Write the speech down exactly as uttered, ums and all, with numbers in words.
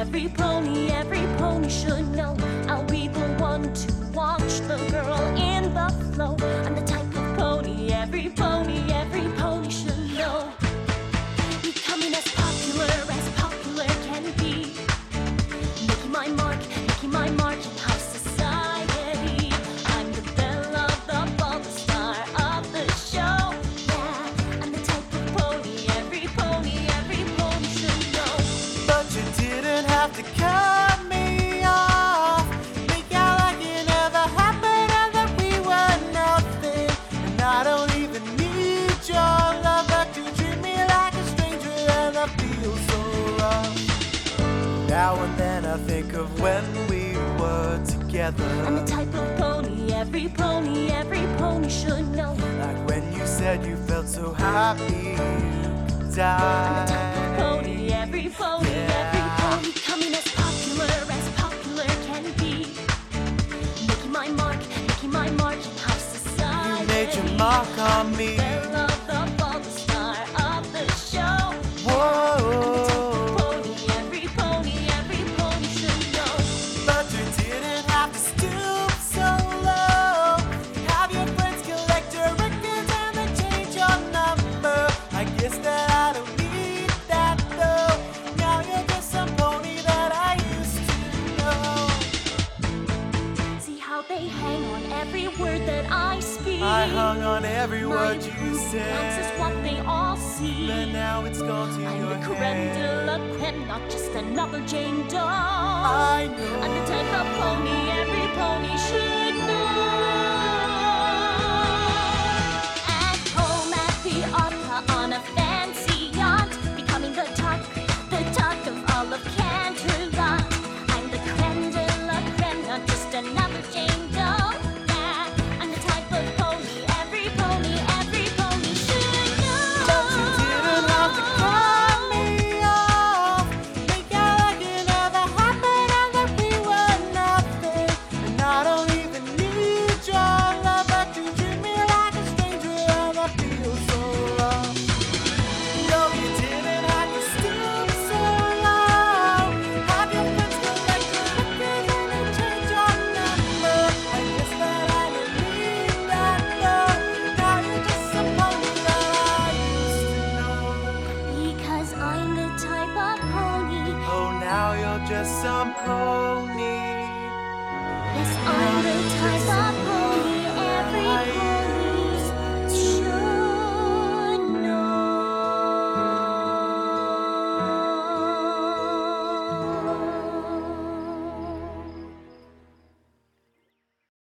every pony, every pony should know. I'll be the one to watch the girl in the flow. I'm the type of pony, every pony, every pony should know. Becoming as popular as popular can be. Making my mark, making my mark in high society. I'm the belle of the ball, the star of the show. Yeah, I'm the type of pony, every pony, every pony should know. But you didn't have to cut me off. Make out like it never happened and that we were nothing. And I don't even need your love, but you treat me like a stranger and I feel so rough. Now and then I think of when we were together. I'm the type of pony, every pony, every pony should know. Like when you said you felt so happy you could I'm the type die. of pony, every pony, every pony. Coming as popular as popular can be. Making my mark, making my mark in high society. You made your mark on me. Belle of the ball, the star of the show. Whoa. Pony, every pony, every pony should know. But you didn't have to stoop so low. Have your friends collect your records and then change your number. I guess that I don't need that though. Now you're just some pony that I used to know. See how they hang on every word that I speak. I hung on every My word you improvements is said, what they all see. but now it's gone to I'm your the creme de head. la creme, not just another Jane Doe. I know. I'm the type of pony every pony should know. At home at the opera on a fancy yacht, becoming the talk, the talk of all of Canterlot. I'm the creme de la creme, not just another Jane Doe. Yeah, I'm the type of pony every pony, every pony should know. But you didn't have to cut me off. Make out like it never happened and that we were nothing. And I don't even need your love, but you treat me like a stranger and I feel so rough. No, you didn't have to stoop so low. Have your friends collect your records and then change your number. I guess that I don't need that though. Now you're just some pony that I used to know. Because I'm the type of pony. Oh, now you're just some pony. Yes, I'm